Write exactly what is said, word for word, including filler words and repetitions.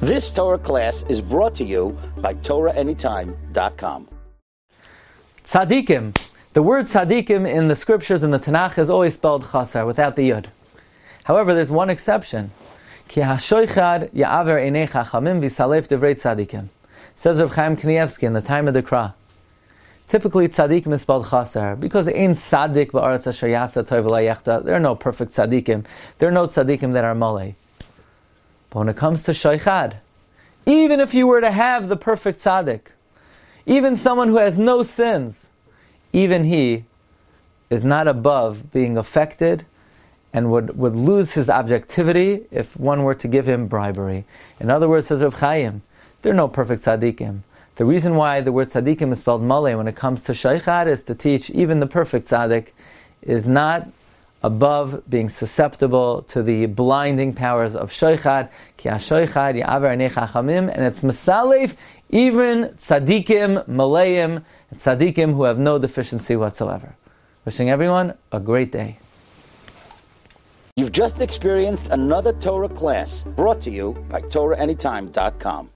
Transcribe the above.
This Torah class is brought to you by Torah Anytime dot com. Tzadikim. The word tzadikim in the scriptures in the Tanakh is always spelled chasar, without the yud. However, there's one exception. Ki hashoichad ya'aver einei chachamim v'salef divrei tzadikim. Says Rav Chaim Kanievsky in the time of the Kra. Typically, tzadikim is spelled chasar because ein tzadik ba'aretz asher yasa tov v'lo yechta. There are no perfect tzadikim. There are no tzadikim that are malei. But when it comes to shoichad, even if you were to have the perfect tzadik, even someone who has no sins, even he is not above being affected and would, would lose his objectivity if one were to give him bribery. In other words, says Rav Chaim, there are no perfect tzaddikim. The reason why the word tzaddikim is spelled malei when it comes to shaychad is to teach even the perfect tzaddik is not above being susceptible to the blinding powers of shaychad, ki ha-shaychad ya'aver einei chachamim, and it's mesalef even tzaddikim, maleim, tzaddikim who have no deficiency whatsoever. Wishing everyone a great day. You've just experienced another Torah class brought to you by Torah Anytime dot com.